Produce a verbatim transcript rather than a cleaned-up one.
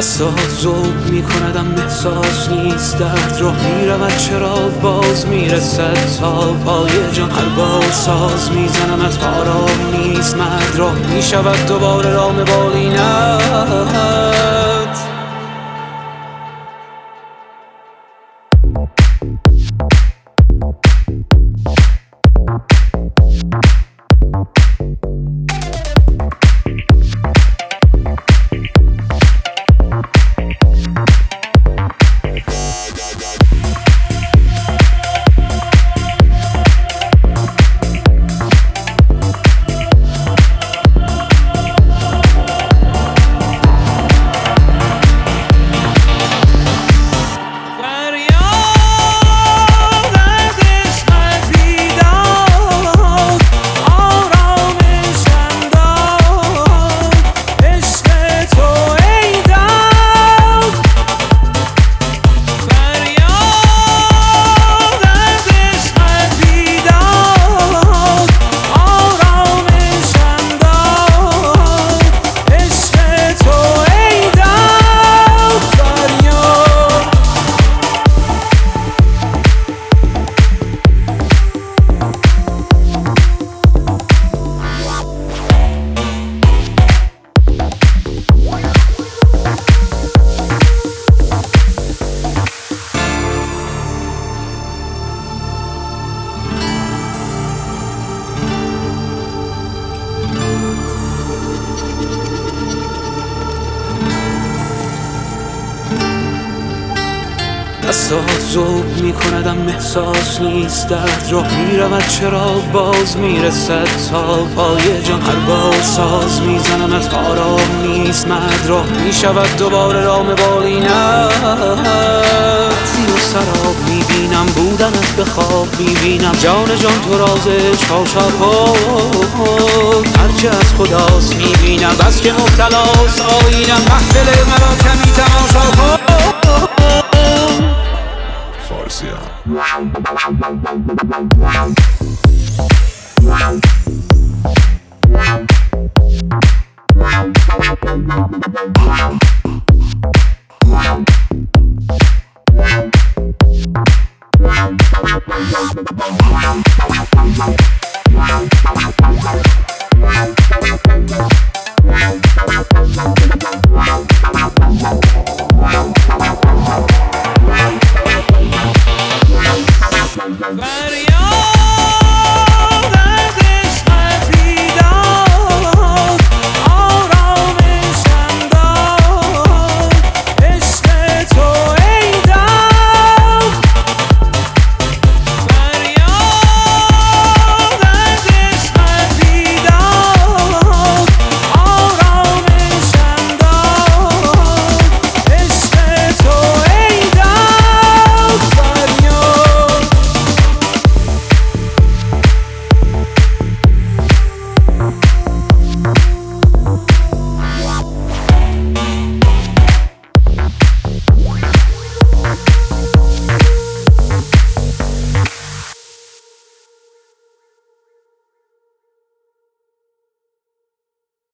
دستات ذوب میکندم احساس نیست، درد راه میرود چرا باز میرسد تا پای جان، هر بار ساز میزنمت آرام نیست، مرد راه میشود دوباره رام بالینت. دستات ذوب میکندم احساس نیست، درد راه میرود چرا باز میرسد تا پای جان، هر بار ساز میزنمت آرام نیست، مرد راه میشود دوباره رام بالینت. زیر و سراب میبینم بودنت به خواب میبینم، جان جان تو رازش کاشا هرچه از خداست میبینم، بس که مبتلاست آینم، محفل مرا کمی تماشا کن. فارسیان